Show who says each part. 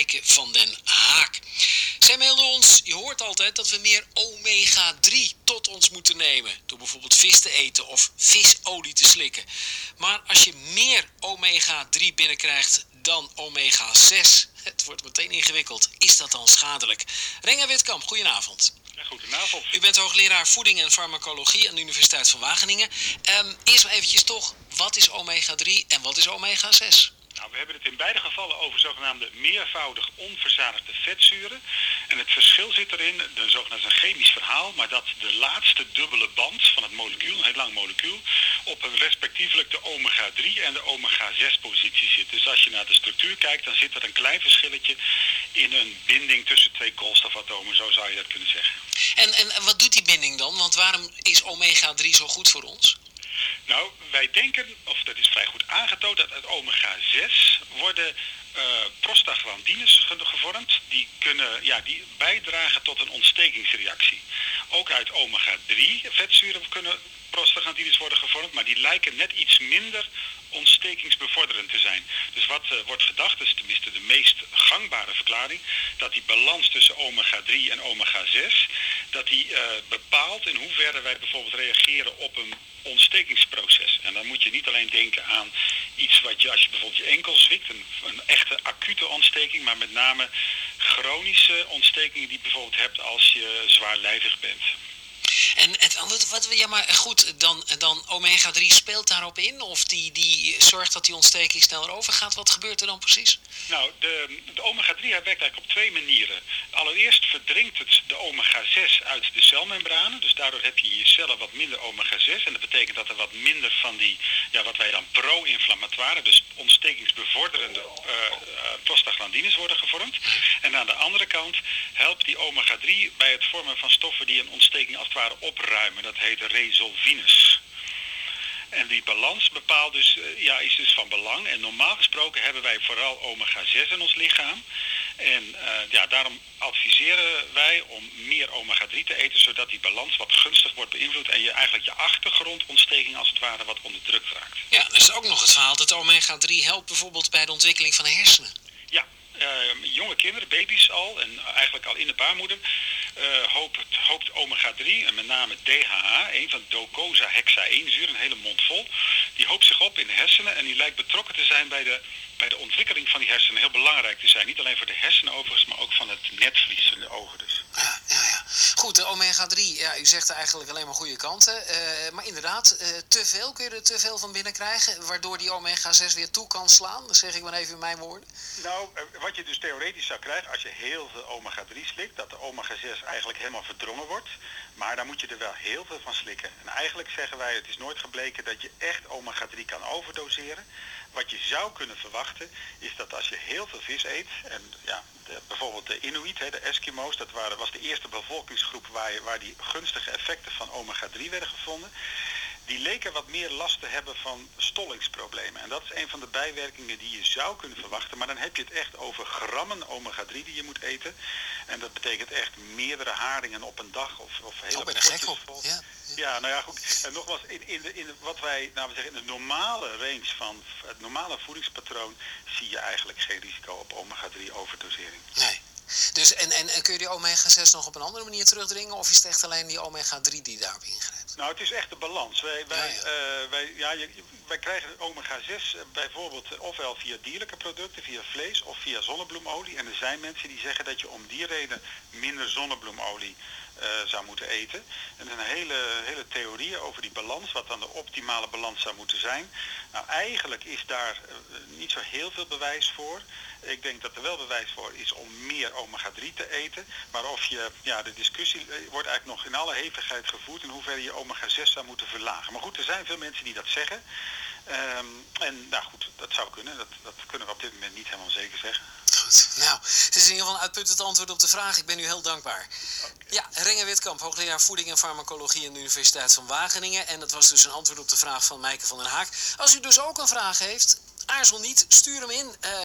Speaker 1: Mijke van den Haak. Zij melden ons, je hoort altijd dat we meer omega-3 tot ons moeten nemen. Door bijvoorbeeld vis te eten of visolie te slikken. Maar als je meer omega-3 binnenkrijgt dan omega-6, het wordt meteen ingewikkeld, is dat dan schadelijk? Renga Witkamp, goedenavond.
Speaker 2: Ja, goedenavond.
Speaker 1: U bent hoogleraar voeding en farmacologie aan de Universiteit van Wageningen. Eerst maar eventjes toch, wat is omega-3 en wat is omega-6?
Speaker 2: Nou, we hebben het in beide gevallen over zogenaamde meervoudig onverzadigde vetzuren. En het verschil zit erin, een zogenaamd chemisch verhaal, maar dat de laatste dubbele band van het molecuul, een heel lang molecuul, op een respectievelijk de omega-3 en de omega-6 positie zit. Dus als je naar de structuur kijkt, dan zit er een klein verschilletje in een binding tussen twee koolstofatomen, zo zou je dat kunnen zeggen.
Speaker 1: En wat doet die binding dan? Want waarom is omega-3 zo goed voor ons?
Speaker 2: Nou, wij denken, of dat is vrij goed aangetoond, dat uit omega-6 worden prostaglandines gevormd. Die bijdragen tot een ontstekingsreactie. Ook uit omega-3 vetzuren kunnen prostaglandines worden gevormd, maar die lijken net iets minder ontstekingsbevorderend te zijn. Dus wat wordt gedacht, is tenminste de meest gangbare verklaring, dat die balans tussen omega-3 en omega-6, dat die bepaalt in hoeverre wij bijvoorbeeld reageren op een ontstekingsproces. En dan moet je niet alleen denken aan iets wat je, als je bijvoorbeeld je enkel zwikt, een echte acute ontsteking, maar met name chronische ontstekingen die je bijvoorbeeld hebt als je zwaarlijvig bent.
Speaker 1: Ja, maar goed, dan omega-3 speelt daarop in? Of die zorgt dat die ontsteking sneller overgaat? Wat gebeurt er dan precies?
Speaker 2: Nou, de omega-3 werkt eigenlijk op twee manieren. Allereerst verdringt het de omega-6 uit de celmembranen. Dus daardoor heb je in je cellen wat minder omega-6. En dat betekent dat er wat minder van die, wat wij dan pro-inflammatoire, dus ontstekingsbevorderende prostaglandines worden gevormd. En aan de andere kant helpt die omega-3 bij het vormen van stoffen die een ontsteking als het ware opruimen. Dat heet resolvines. En die balans bepaalt dus, is dus van belang. En normaal gesproken hebben wij vooral omega-6 in ons lichaam. En daarom adviseren wij om meer omega-3 te eten, zodat die balans wat gunstig wordt beïnvloed en je eigenlijk je achtergrondontsteking als het ware wat onderdrukt raakt.
Speaker 1: Ja, er is ook nog het verhaal dat omega-3 helpt bijvoorbeeld bij de ontwikkeling van de hersenen.
Speaker 2: Ja. Jonge kinderen, baby's al, en eigenlijk al in de baarmoeder, hoopt omega-3, en met name DHA, een van docosahexaenzuur, een hele mond vol, die hoopt zich op in de hersenen en die lijkt betrokken te zijn bij de ontwikkeling van die hersenen. Heel belangrijk te zijn, niet alleen voor de hersenen overigens, maar ook van het netvlies in de ogen dus.
Speaker 1: Ja. Goed, de omega-3, u zegt er eigenlijk alleen maar goede kanten. Maar inderdaad, te veel, kun je er te veel van binnenkrijgen, waardoor die omega-6 weer toe kan slaan? Dat zeg ik maar even in mijn woorden.
Speaker 2: Nou, wat je dus theoretisch zou krijgen als je heel veel omega-3 slikt, dat de omega-6 eigenlijk helemaal verdrongen wordt. Maar dan moet je er wel heel veel van slikken. En eigenlijk zeggen wij, het is nooit gebleken dat je echt omega-3 kan overdoseren. Wat je zou kunnen verwachten is dat als je heel veel vis eet, en bijvoorbeeld de Inuit, de Eskimo's, dat was de eerste bevolkingsgroep waar die gunstige effecten van omega-3 werden gevonden. Die leken wat meer last te hebben van stollingsproblemen. En dat is een van de bijwerkingen die je zou kunnen verwachten. Maar dan heb je het echt over grammen omega-3 die je moet eten. En dat betekent echt meerdere haringen op een dag of hele
Speaker 1: ben er gek op.
Speaker 2: Ja, nou ja, goed. En nogmaals, wat wij, in de normale range van het normale voedingspatroon zie je eigenlijk geen risico op omega-3 overdosering.
Speaker 1: Nee. Dus, en kun je die omega-6 nog op een andere manier terugdringen? Of is het echt alleen die omega-3 die daarop ingrijpt?
Speaker 2: Nou, het is echt de balans. Wij krijgen omega-6 bijvoorbeeld ofwel via dierlijke producten, via vlees of via zonnebloemolie. En er zijn mensen die zeggen dat je om die reden minder zonnebloemolie zou moeten eten. En er zijn hele theorieën over die balans, wat dan de optimale balans zou moeten zijn. Nou, eigenlijk is daar niet zo heel veel bewijs voor. Ik denk dat er wel bewijs voor is om meer omega-3 te eten. Maar de discussie wordt eigenlijk nog in alle hevigheid gevoerd in hoeverre je omega-6 zou moeten verlagen. Maar goed, er zijn veel mensen die dat zeggen. Dat zou kunnen. Dat kunnen we op dit moment niet helemaal zeker zeggen.
Speaker 1: Goed, nou, het is in ieder geval een uitputtend antwoord op de vraag. Ik ben u heel dankbaar. Okay. Ja, Renga Witkamp, hoogleraar voeding en farmacologie aan de Universiteit van Wageningen. En dat was dus een antwoord op de vraag van Mijke van den Haak. Als u dus ook een vraag heeft, aarzel niet, stuur hem in.